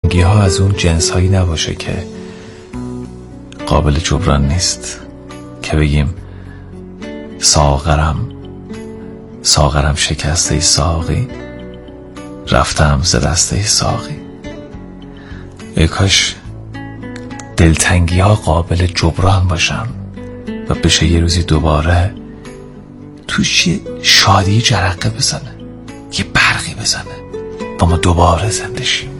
دلتنگی ها از اون جنس هایی نباشه که قابل جبران نیست، که بگیم ساغرم شکسته ساقی، رفتم ز دسته ساقی. ای کاش دلتنگی ها قابل جبران باشن و بشه یه روزی دوباره توش یه شادی جرقه بزنه، یه برقی بزنه و ما دوباره زنده شیم.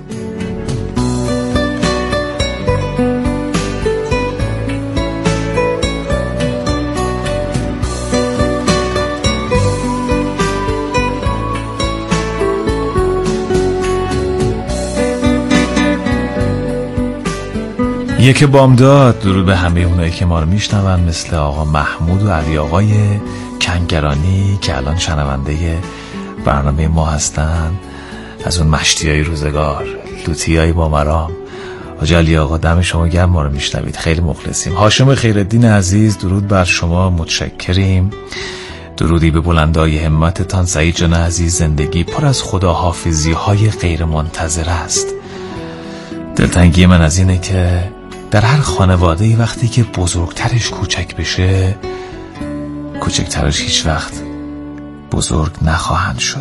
یک بامداد، درود به همه اونایی که ما رو میشنون، مثل آقا محمود و علی آقای کنگرانی که الان شنونده برنامه ما هستن، از اون مشتیای روزگار، لوتیای با مرام. حاج علی آقا دم شما گرم، ما رو میشنوید، خیلی مخلصیم. هاشم خیرالدین عزیز، درود بر شما، متشکریم. درودی به بلندای همتتان. سعید جان عزیز، زندگی پر از خداحافظی های غیر منتظره است. دلتنگی من از اینه که در هر خانواده‌ای وقتی که بزرگترش کوچک بشه، کوچکترش هیچ وقت بزرگ نخواهند شد.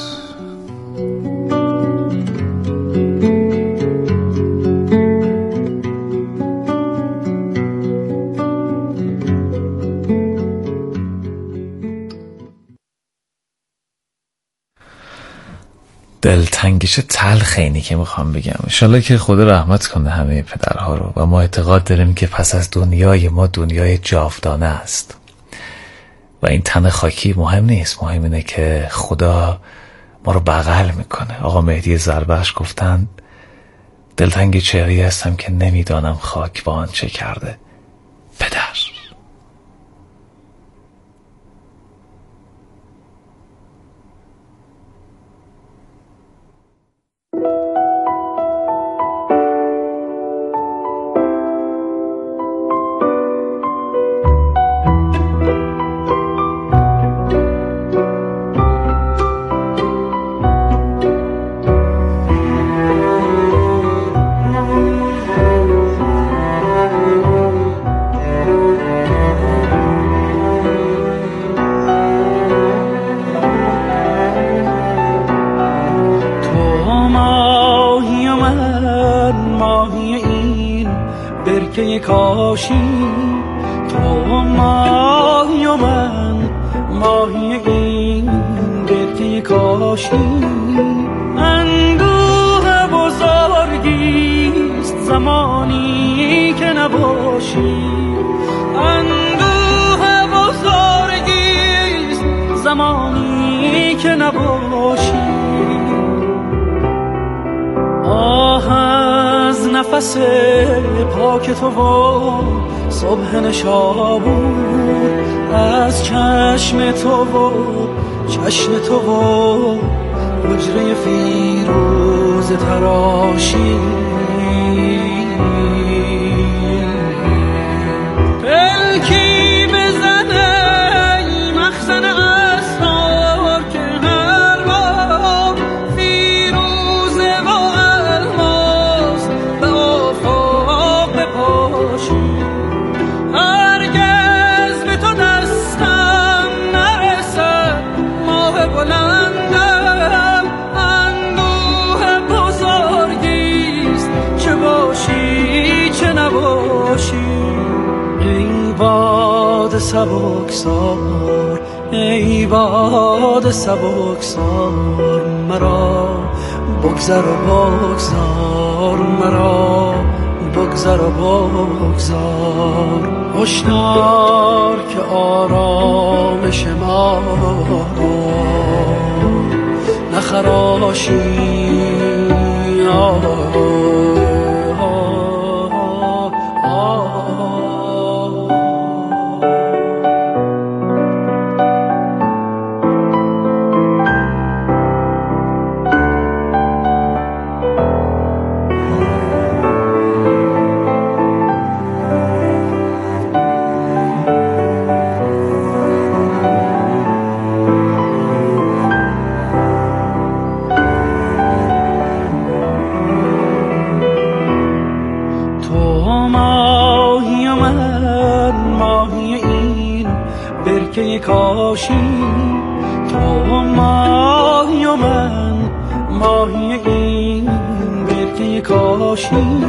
دلتنگش تلخ اینی که میخوام بگم. انشالله که خدا رحمت کنه همه پدرها رو، و ما اعتقاد داریم که پس از دنیای ما دنیای جاودانه است و این تن خاکی مهم نیست، مهم اینه که خدا ما رو بغل میکنه. آقا مهدی زربخش گفتن دلتنگ چهره‌ای هستم که نمیدانم خاک با آن چه کرده پدر. کاشی تو ماهی و من ماهی این برکه کاشی. اندوه بزرگیست زمانی که نباشی، اندوه بزرگیست زمانی که نباشی. آه از نفس پاک تو و صبح نشابور، از چشم تو و چشم تو و حجره فیروز تراشی. پلکی بزنه ای مخزن اسرار که هر بار فیروزه و الماس به آفاق بپاشی. هرگز به تو دستم نرسد ماه بلندم، اندوه بزرگیست چه باشی چه نباشی. ای باد سبکسار، ای باد سبکسار، مرا بگذر و بگذار، مرا بگذر و بگذار. هشدار که آرامش ما نخراشی. برکه کاشی، تو ماهی و من ماهی این برکه کاشی.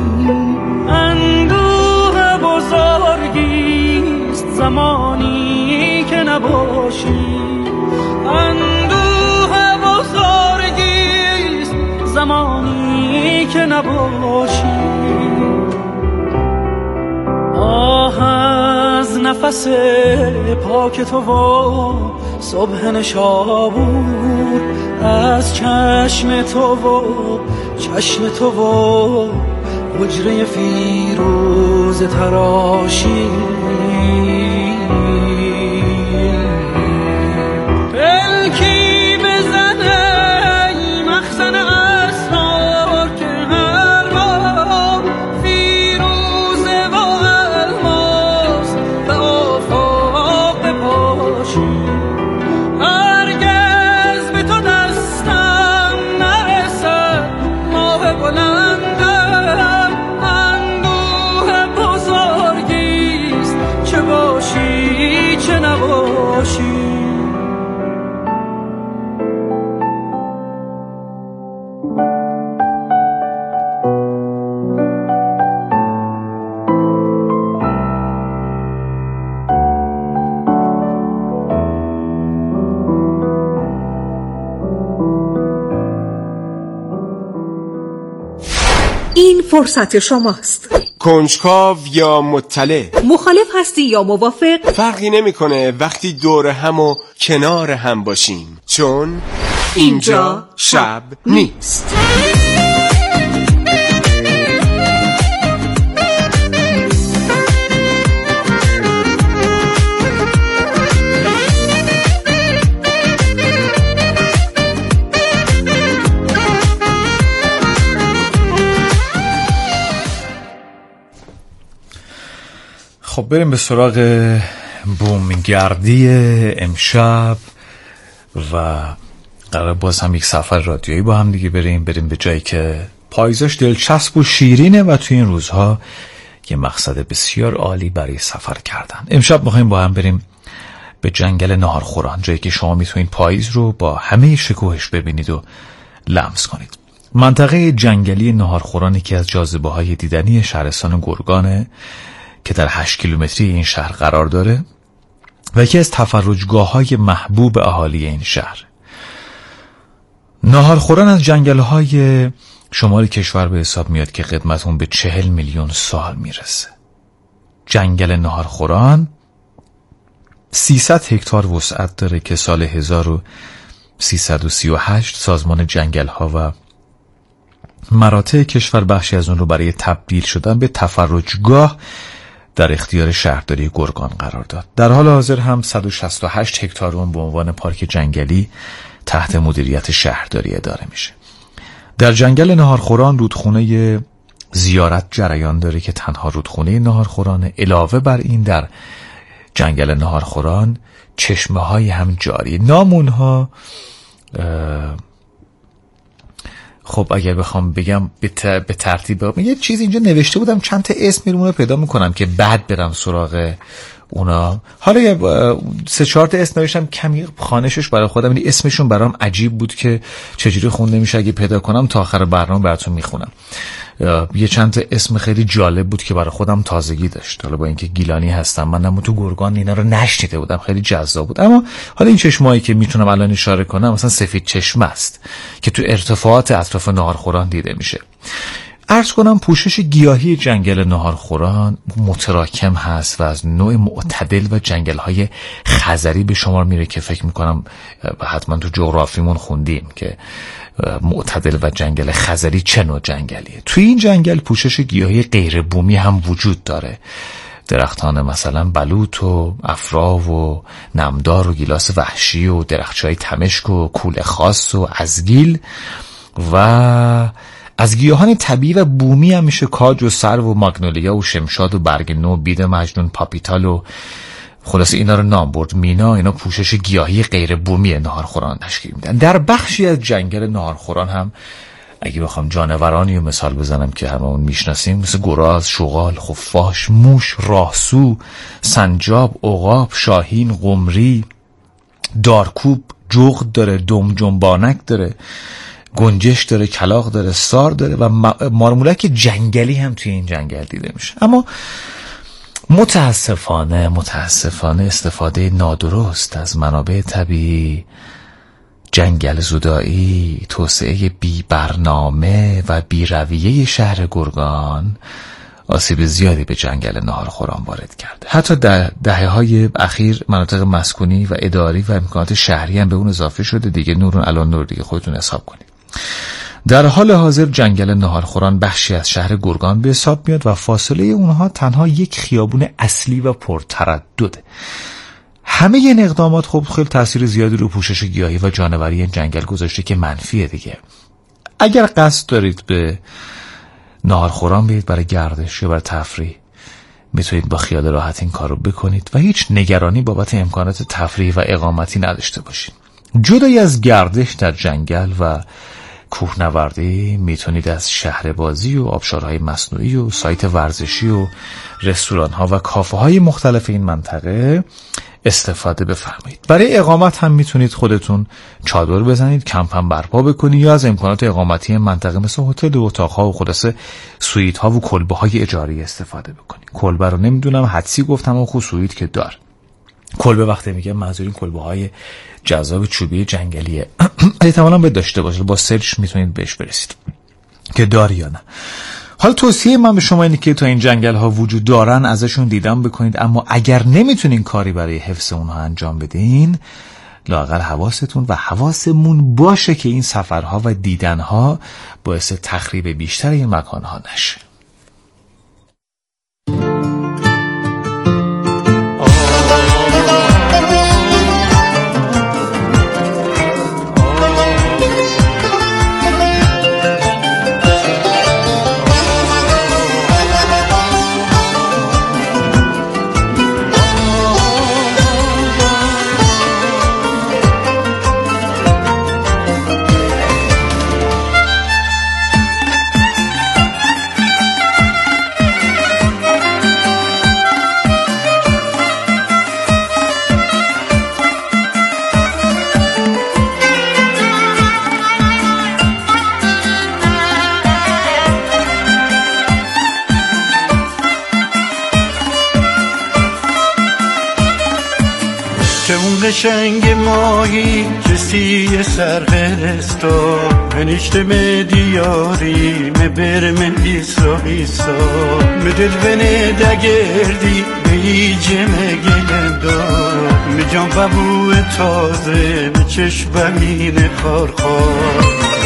اندوه بزرگیست زمانی که نباشی، اندوه بزرگیست زمانی که نباشی. آه از نفس پاک تو و صبح نشابور، از چشم تو و چشم تو و حجره فیروز تراشی. پلکی بزنه ای مخزن اسرار که هر بار فیروزه و الماس به آفاق بپاشی. هرگز به تو دستم نرسد ماه بلندم، اندوه بزرگیست چه باشی چه نباشی. این فرصت شماست. کنجکاو یا مطلع، مخالف هستی یا موافق، فرقی نمیکنه وقتی دور هم و کنار هم باشیم، چون اینجا شب نیست. خب بریم به سراغ بومگردی امشب و قرار باز هم یک سفر رادیویی با هم دیگه بریم به جایی که پاییزش دلچسب و شیرینه و توی این روزها یه مقصد بسیار عالی برای سفر کردن. امشب می‌خوایم با هم بریم به جنگل ناهارخوران، جایی که شما میتونید پاییز رو با همه شکوهش ببینید و لمس کنید. منطقه جنگلی ناهارخوران یکی از جاذبه‌های دیدنی شهرستان گرگانه که در 8 کیلومتری این شهر قرار داره و یکی از تفرجگاه‌های محبوب اهالی این شهر. ناهارخوران از جنگل‌های شمال کشور به حساب میاد که قدمت اون به 40 میلیون سال میرسه. جنگل ناهارخوران 300 هکتار وسعت داره که سال 1338 سازمان جنگل‌ها و مراتع کشور بخشی از اون رو برای تبدیل شدن به تفرجگاه در اختیار شهرداری گرگان قرار داد. در حال حاضر هم 168 هکتار اون به عنوان پارک جنگلی تحت مدیریت شهرداری اداره میشه. در جنگل ناهارخوران رودخونه زیارت جریان داره که تنها رودخونه ناهارخورانه. علاوه بر این در جنگل ناهارخوران چشمه های هم جاری. نام اونها خب اگر بخوام بگم به ترتیب یه چیز اینجا نوشته بودم، چند تا اسم میرمونه پیدا میکنم که بعد برم سراغ اونا. حالا 3-4 تا اسم نوشتم، کمی خوانشش برای خودم، یعنی اسمشون برام عجیب بود که چجوری خونده میشه. اگه پیدا کنم تا آخر برنامه براتون میخونم. یه چند تا اسم خیلی جالب بود که برای خودم تازگی داشت. حالا با اینکه گیلانی هستم منم تو گرگان اینا رو نشنیده بودم، خیلی جذاب بود. اما حالا این چشمه‌ای که میتونم الان اشاره کنم مثلا سفید چشمه است که تو ارتفاعات اطراف ناهارخوران دیده میشه. عرض کنم پوشش گیاهی جنگل ناهارخوران متراکم هست و از نوع معتدل و جنگل‌های خزری به شمار میره که فکر میکنم حتما تو جغرافیمون خوندیم که معتدل و جنگل خزری چه نوع جنگلیه. توی این جنگل پوشش گیاهی غیر بومی هم وجود داره. درختان مثلا بلوط و افرا و نمدار و گیلاس وحشی و درختچای تمشک و کوله خاص و ازگیل و از گیاهان طبیعی و بومی هم میشه کاج و سرو و ماگنولیا و شمشاد و برگ نو، بید مجنون، پاپیتال و خلاص اینا رو نام برد. مینا اینا پوشش گیاهی غیر بومی ناهارخوران تشکیل میدن. در بخشی از جنگل ناهارخوران هم اگه بخوام جانورانی رو مثال بزنم که هممون میشناسیم، مثل گراز، شغال، خفاش، موش، راهسو، سنجاب، عقاب، شاهین، قمری، دارکوب، جغد داره، دمجنبانک داره، گنجش داره، کلاغ داره، سار داره و مارمولک جنگلی هم توی این جنگل دیده میشه. اما متاسفانه استفاده نادرست از منابع طبیعی، جنگل زدایی، توسعه بی برنامه و بی رویه شهر گرگان آسیب زیادی به جنگل ناهارخوران وارد کرده. حتی در دهه‌های اخیر مناطق مسکونی و اداری و امکانات شهری هم به اون اضافه شده دیگه. نورون الان نور دیگه، خودتون حساب کنید. در حال حاضر جنگل ناهارخوران بخشی از شهر گرگان به حساب میاد و فاصله اونها تنها یک خیابون اصلی و پرتردده. همه این اقدامات خب خیلی تاثیر زیادی رو پوشش گیاهی و جانوری این جنگل گذاشته که منفیه دیگه. اگر قصد دارید به ناهارخوران برید برای گردش یا برای تفریح، میتونید با خیال راحت این کار رو بکنید و هیچ نگرانی بابت امکانات تفریح و اقامتی نداشته باشید. جدای از گردش در جنگل و کوهنوردی میتونید از شهر بازی و آبشارهای مصنوعی و سایت ورزشی و رستوران‌ها و کافه‌های مختلف این منطقه استفاده بفرمایید. برای اقامت هم میتونید خودتون چادر بزنید، کمپ هم برپا بکنید یا از امکانات اقامتی منطقه مثل هتل و اتاق‌ها و خلاصه سویت‌ها و کلبه‌های اجاری استفاده بکنید. کلبه رو نمیدونم حدسی گفتم و خود سویت که دار. کلبه وقتی میگم منظورین کلبه‌های جذاب چوبی جنگلیه. احتمالاً باید داشته باشه، با سرچ میتونید بهش برسید که داری یا نه. حالا توصیه من به شما اینه که تا این جنگل ها وجود دارن ازشون دیدن بکنید، اما اگر نمیتونین کاری برای حفظ اونها انجام بدین، لااقل حواستون و حواسمون باشه که این سفرها و دیدنها باعث تخریب بیشتر این مکانها نشه. قشنگ ماهی جسی سرغرستا هنیشته مدیاری مبرم ایسا ایسا مدل بنه دگردی بیجه مگلندا مجان ببو تازه مچشبمین خارخار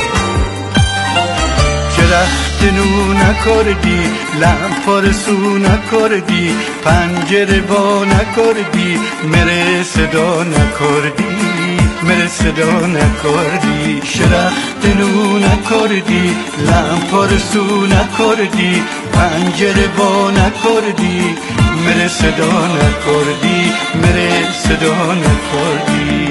درختنو نکردی لمپارسو نکردی پنجره با نکردی مره صدا نکردی مره صدا نکردی شرختنو نکردی لمپارسو نکردی پنجره با نکردی مره صدا نکردی مره صدا نکردی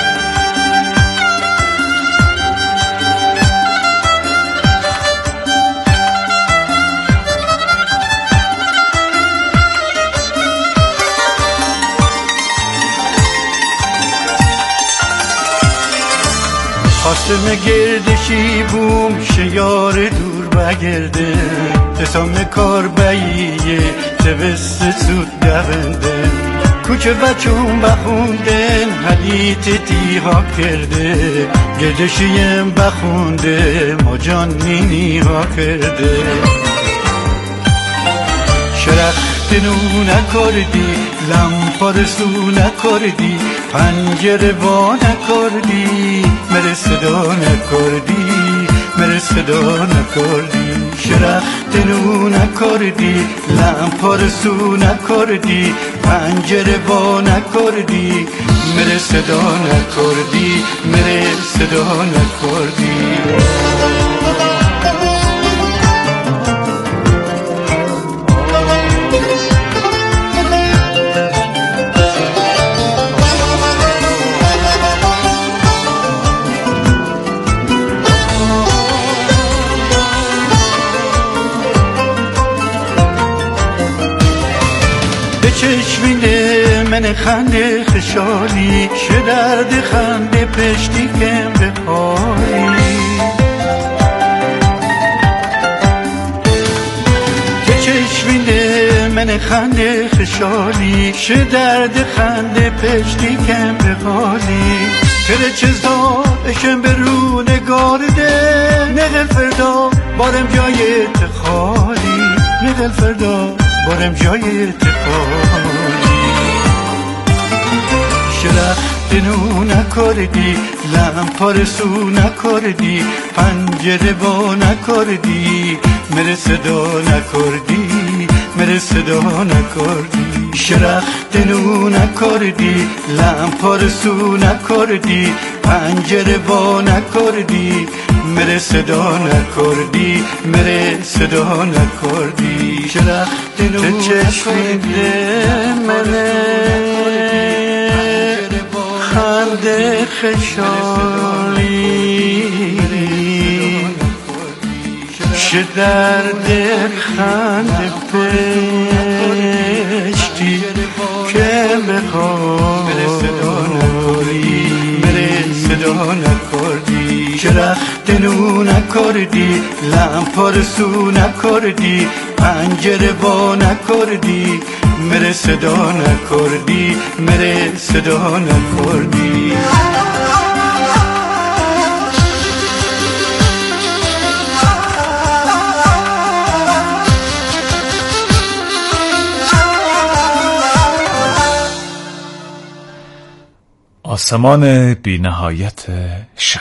خواستم گردشی بوم شیار دور بگرده تسام کار بییه تبست سود دونده کوچه بچون بخوندن حلیت تیها کرده گردشیم بخونده مجان نینی ها کرده شرختنو نکردی لمپارسو نکردی پنجره با نکردی مره صدا نکردی مره صدا نکردی شرختنو نکردی لمپارسو نکردی پنجره با نکردی مره صدا نکردی مره صدا نکردی من خنده خشالی شه درد خنده پشتی کم به حالی که چشمینده من خنده خشالی شه درد خنده پشتی کم به حالی کره چزا اشم به رو نگارده نقل فردا بارم جای تخالی نقل فردا بارم جای تخالی شلخت نو نکردی لمپار سو نکردی پنجره با نکردی مره صدا نکردی مره صدا نکردی شلخت نو نکردی لمپار سو نکردی پنجره با نکردی مره صدا نکردی مره صدا نکردی شلخت نو چشمیده منه خنده خشالی شه درد خنده پشتی که بخواری مره صدا نکردی شلخت نو نکردی لمپار سو نکردی پنجره با نکردی مره صدا نکردی مره صدا نکردی آسمان بی نهایت شب.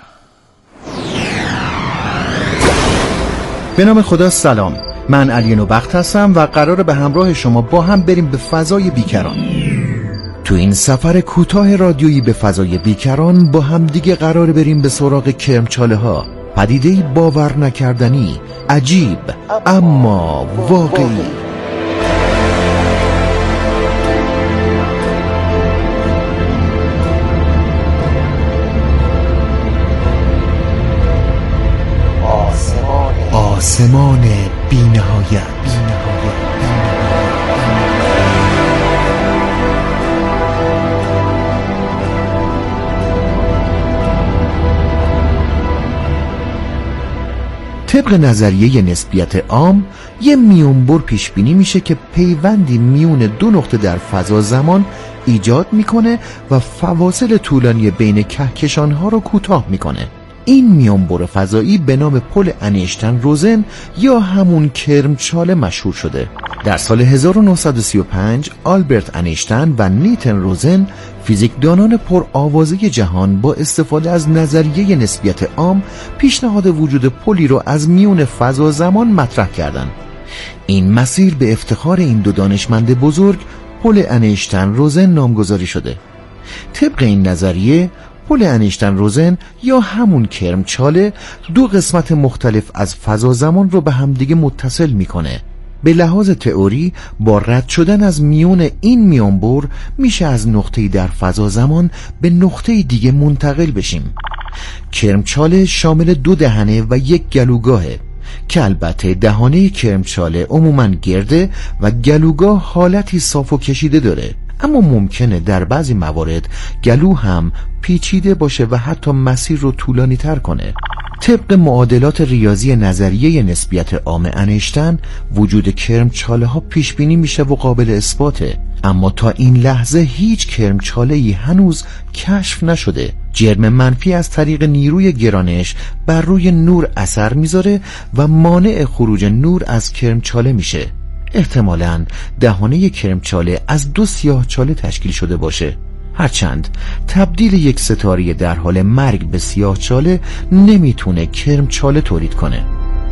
به نام خدا سلام، من علی نوبخت هستم و قراره به همراه شما با هم بریم به فضای بیکران. تو این سفر کوتاه رادیویی به فضای بیکران با هم دیگه قراره بریم به سراغ کرمچاله ها، پدیده‌ای باور نکردنی، عجیب اما واقعی. آسمان بی نهایت. طبق نظریه نسبیت عام یه میونبر پیش بینی میشه که پیوندی میون دو نقطه در فضا زمان ایجاد میکنه و فواصل طولانی بین کهکشانها رو کوتاه میکنه. این میانبر فضایی به نام پل انیشتین روزن یا همون کرمچاله مشهور شده. در سال 1935 آلبرت انیشتین و نیتن روزن فیزیکدانان پرآوازه جهان با استفاده از نظریه نسبیت عام پیشنهاد وجود پلی رو از میون فضا زمان مطرح کردند. این مسیر به افتخار این دو دانشمند بزرگ پل انیشتین روزن نامگذاری شده. طبق این نظریه پل انیشتین روزن یا همون کرمچاله دو قسمت مختلف از فضا زمان رو به همدیگه متصل میکنه. به لحاظ تئوری با رد شدن از میون این میانبر میشه از نقطه‌ای در فضا زمان به نقطه دیگه منتقل بشیم. کرمچاله شامل دو دهنه و یک گلوگاهه که البته دهانه کرمچاله عموماً گرده و گلوگاه حالتی صاف و کشیده داره، اما ممکنه در بعضی موارد گلو هم پیچیده باشه و حتی مسیر رو طولانی تر کنه. طبق معادلات ریاضی نظریه نسبیت عام انیشتین وجود کرمچاله ها پیش بینی میشه و قابل اثباته، اما تا این لحظه هیچ کرمچاله‌ای هنوز کشف نشده. جرم منفی از طریق نیروی گرانش بر روی نور اثر میذاره و مانع خروج نور از کرمچاله میشه. احتمالاً دهانه کرمچاله از دو سیاهچاله تشکیل شده باشه، هرچند تبدیل یک ستاره در حال مرگ به سیاهچاله نمیتونه کرمچاله تولید کنه.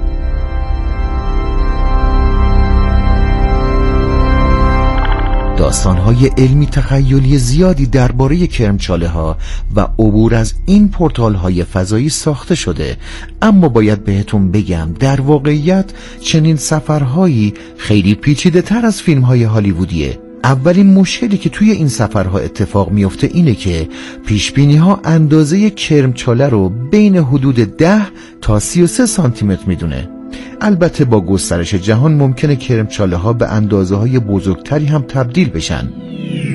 داستان‌های علمی تخیلی زیادی درباره کرمچاله ها و عبور از این پورتال‌های فضایی ساخته شده، اما باید بهتون بگم در واقعیت چنین سفرهایی خیلی پیچیده‌تر از فیلم‌های هالیوودیه. اولین مشکلی که توی این سفرها اتفاق میفته اینه که پیشبینی‌ها اندازه کرمچاله رو بین حدود 10 تا 33 سانتی متر میدونه. البته با گسترش جهان ممکنه کرمچاله ها به اندازه های بزرگتری هم تبدیل بشن.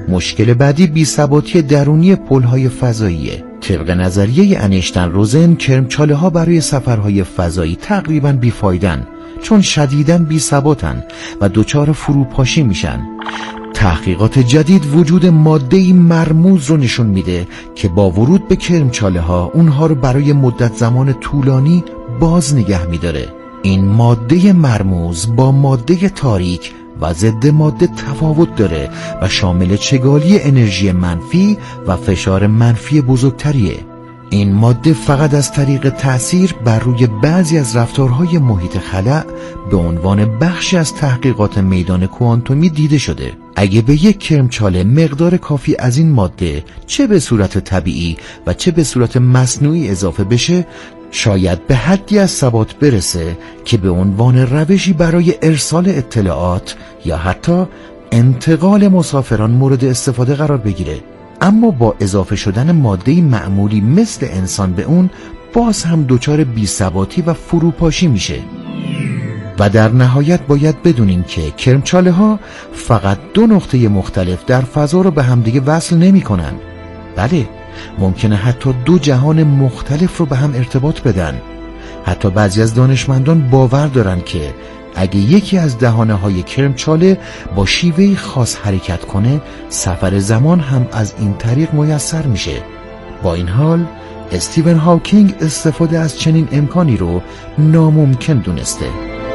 مشکل بعدی بی‌ثباتی درونی پل‌های فضاییه. طبق نظریه انیشتین روزن کرمچاله ها برای سفرهای فضایی تقریباً بیفایدن، چون شدیداً بی‌ثباتن و دچار فروپاشی میشن. تحقیقات جدید وجود ماده‌ای مرموز رو نشون میده که با ورود به کرمچاله ها اونها رو برای مدت زمان طولانی باز نگه میداره. این ماده مرموز با ماده تاریک و ضد ماده تفاوت داره و شامل چگالی انرژی منفی و فشار منفی بزرگتریه. این ماده فقط از طریق تأثیر بر روی بعضی از رفتارهای محیط خلأ به عنوان بخشی از تحقیقات میدان کوانتومی دیده شده. اگه به یک کرمچاله مقدار کافی از این ماده چه به صورت طبیعی و چه به صورت مصنوعی اضافه بشه، شاید به حدی از ثبات برسه که به عنوان روشی برای ارسال اطلاعات یا حتی انتقال مسافران مورد استفاده قرار بگیره. اما با اضافه شدن ماده‌ای معمولی مثل انسان به اون، باز هم دچار بی‌ثباتی و فروپاشی میشه. و در نهایت باید بدونیم که کرمچاله ها فقط دو نقطه مختلف در فضا رو به همدیگه وصل نمی کنن. بله، ممکنه حتی دو جهان مختلف رو به هم ارتباط بدن. حتی بعضی از دانشمندان باور دارن که اگه یکی از دهانه‌های کرمچاله با شیوهی خاص حرکت کنه، سفر زمان هم از این طریق میسر میشه. با این حال استیون هاکینگ استفاده از چنین امکانی رو ناممکن دونسته.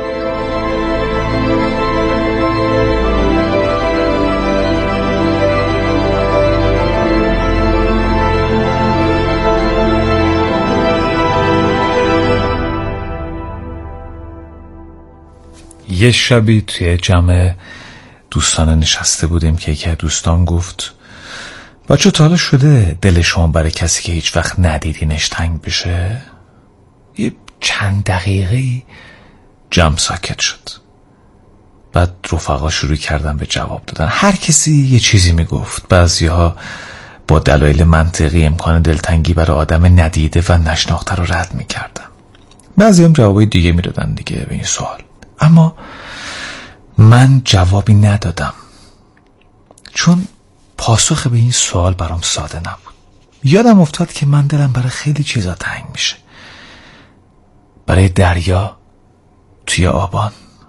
یه شبی توی جمع دوستان نشسته بودیم که یکی از دوستان گفت بچه تا حالا شده دل شما برای کسی که هیچ وقت ندیدینش تنگ بشه؟ یه چند دقیقه جمع ساکت شد. بعد رفقا شروع کردن به جواب دادن. هر کسی یه چیزی میگفت. بعضیها با دلایل منطقی امکان دلتنگی برای آدم ندیده و نشناخته رو رد میکردن. بعضی هم جوابای دیگه میدادن دیگه به این سوال. اما من جوابی ندادم، چون پاسخ به این سوال برام ساده نبود. یادم افتاد که من دلم برای خیلی چیزا تنگ میشه. برای دریا توی آبان.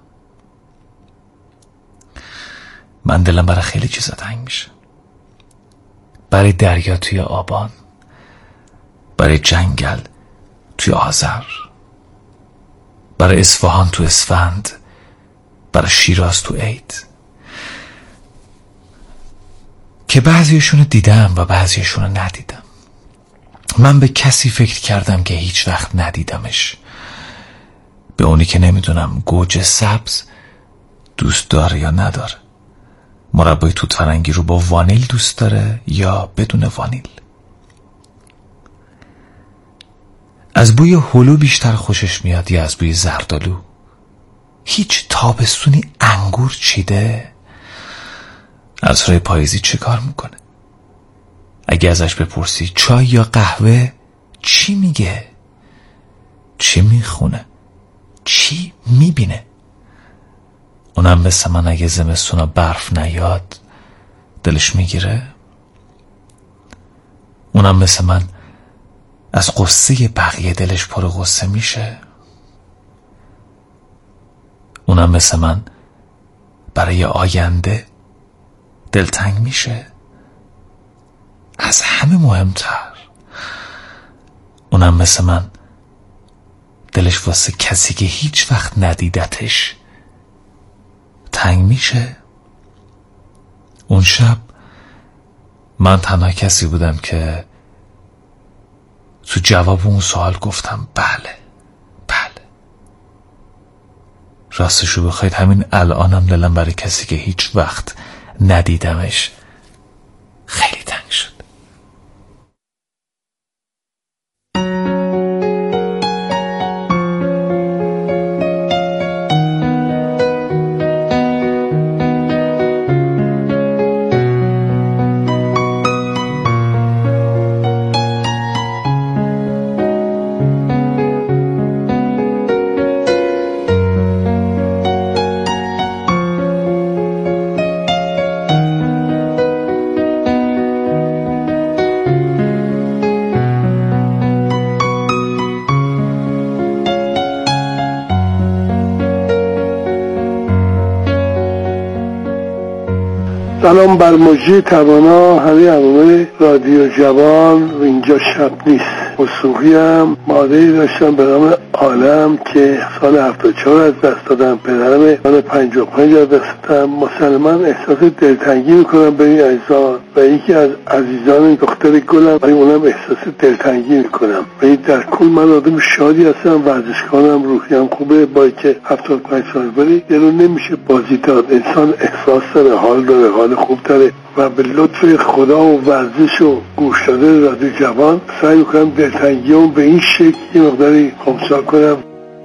من دلم برای خیلی چیزا تنگ میشه. برای دریا توی آبان، برای جنگل توی آذر، برای اصفهان تو اسفند، برای شیراز تو عید، که بعضیشونو دیدم و بعضیشونو ندیدم. من به کسی فکر کردم که هیچ وقت ندیدمش، به اونی که نمیدونم گوجه سبز دوست داره یا نداره، مربای توت فرنگی رو با وانیل دوست داره یا بدون وانیل، از بوی هلو بیشتر خوشش میاد یا از بوی زردالو، هیچ تابستونی انگور چیده، عصرهای پاییزی چه کار میکنه، اگه ازش بپرسی چای یا قهوه چی میگه، چی میخونه، چی میبینه. اونم مثل من اگه زمستونا برف نیاد دلش میگیره. اونم مثل من از قصه بقیه دلش پر غصه میشه. اونم مثل من برای آینده دلتنگ میشه. از همه مهمتر اونم مثل من دلش واسه کسی که هیچ وقت ندیدتش تنگ میشه. اون شب من تنها کسی بودم که تو جواب اون سوال گفتم بله. راستشو بخواید همین الانم دلم برای کسی که هیچ وقت ندیدمش خیلی تنگ شد. سلام بر مجری توانا، همه عوامل رادیو جوان و اینجا شب نیست. وثوقی هم مادری داشتم به نام عالم که سال 74 از دست دادم، پدرم سال 55 از دست دادم. مسلمان احساس دلتنگی میکنم به این عزیزان و یکی از عزیزان دختر گلم، ولی اونم احساس دلتنگی میکنم. ولی در کل من آدم شادی هستم، ورزشکارم، روحیم خوبه، با که 75 سال، ولی دلو نمیشه بازی داد. انسان احساس داره، حال داره، حال خوب داره و به لطف خدا و ورزش و گوش دادن رادیو جوان سعی میکنم دلتنگیام به این شکل یه مقداری خمسا کنم.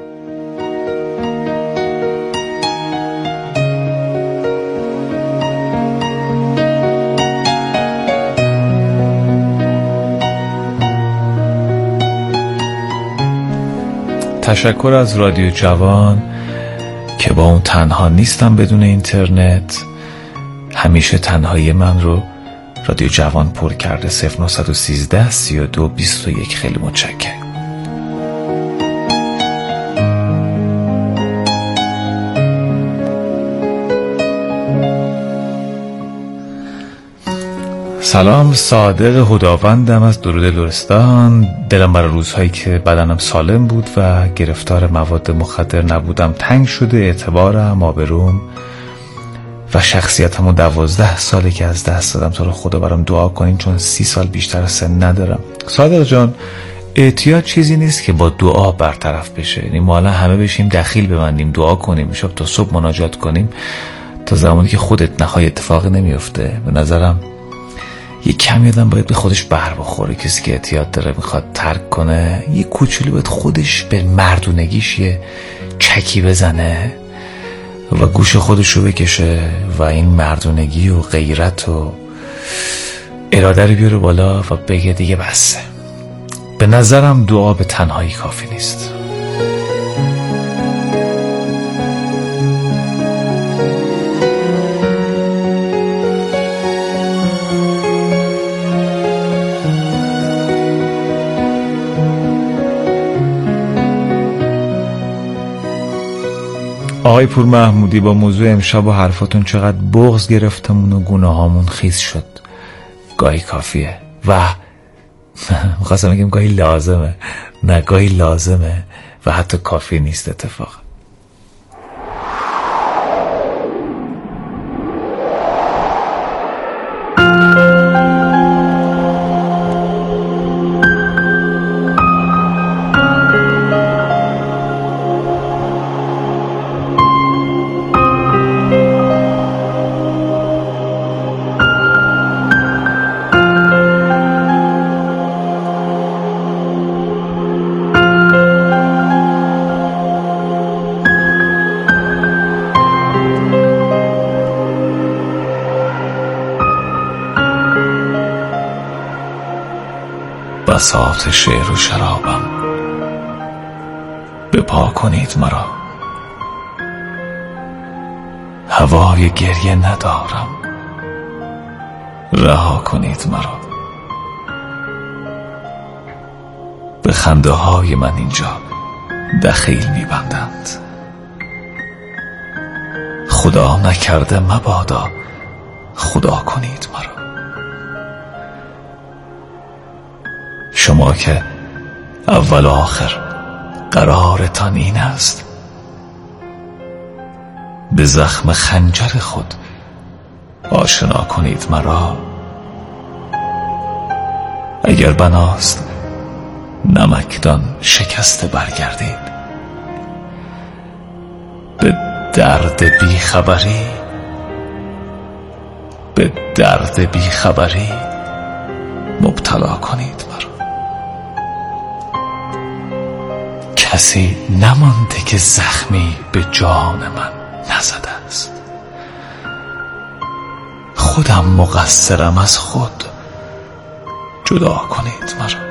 تشکر از رادیو جوان که با اون تنها نیستم بدون اینترنت. همیشه تنهایی من رو رادیو جوان پر کرده. 0913 32 21. خیلی متشکرم. سلام، صادق هداوندم از درود لرستان. دلم برای روزهایی که بدنم سالم بود و گرفتار مواد مخدر نبودم تنگ شده. اعتبارم، آبروم و شخصیتمو 12 ساله که از دست دادم. تو رو خدا برام دعا کنین چون 30 سال بیشتر از سن ندارم. صادق جان، اعتیاد چیزی نیست که با دعا برطرف بشه. یعنی ما الان همه بشیم دخیل ببندیم، دعا کنیم، شب تا صبح مناجات کنیم، تا زمانی که خودت نخوای اتفاقی نمیفته. به نظرم یه کمی آدم باید به خودش بر بخوره. کسی که اعتیاد داره میخواد ترک کنه، یه کوچولو باید خودش به مردونگیش یه چکی بزنه و گوش خودش رو بکشه و این مردونگی و غیرت و اراده رو بیاره بالا و بگه دیگه بسه. به نظرم دعا به تنهایی کافی نیست. آقای پور محمودی، با موضوع امشب و حرفاتون چقدر بغض گرفتمون و گناهامون خیس شد. گاهی کافیه و میخواستم بگم گاهی لازمه. نه، گاهی لازمه و حتی کافی نیست اتفاقا. بساط شعر و شرابم، بپا کنید مرا. هوای گریه ندارم، رها کنید مرا. به خنده های من اینجا دخیل میبندند. خدا نکرده مبادا خدا کنید مرا. شما که اول و آخر قرارتان این است، به زخم خنجر خود آشنا کنید مرا. اگر بناست نمکدان شکسته برگردید. به درد بیخبری، به درد بیخبری مبتلا کنید مرا. کسی نمانده که زخمی به جان من نزده است. خودم مقصرم، از خود جدا کنید مرا.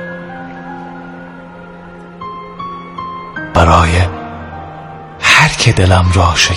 برای هر که دلم را شکست